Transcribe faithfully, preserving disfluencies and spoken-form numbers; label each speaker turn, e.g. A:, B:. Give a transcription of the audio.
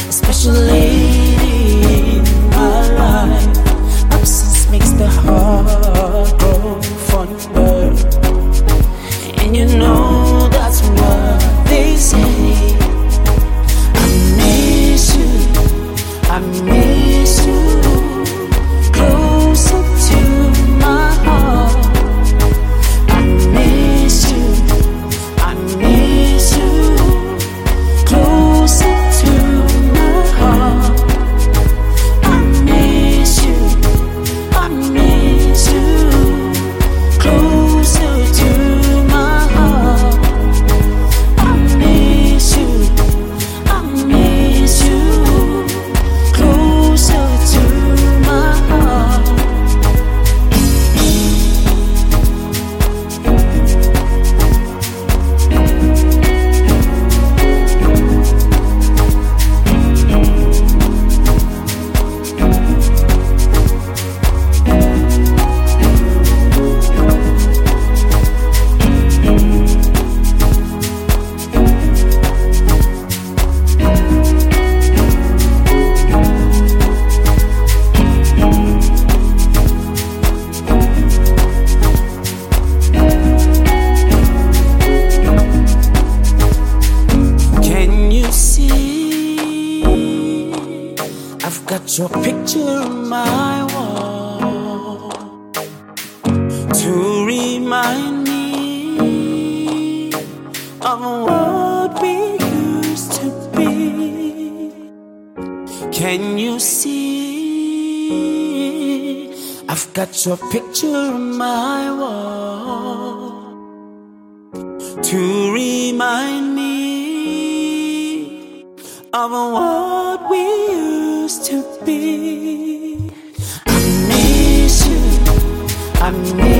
A: especially in my life. Absence makes the heart grow fonder, and you know that's what they say. I miss you, I miss you, closer to my heart. I miss you, I miss you, closer to my heart. I miss you, I miss you, closer to my heart. I miss you, I miss you, closer to my heart. Can you see? I've got your picture on my wall to remind me of what we used to be. Can you see? I've got your picture on my wall to remind me of what we used to be. I miss you, I miss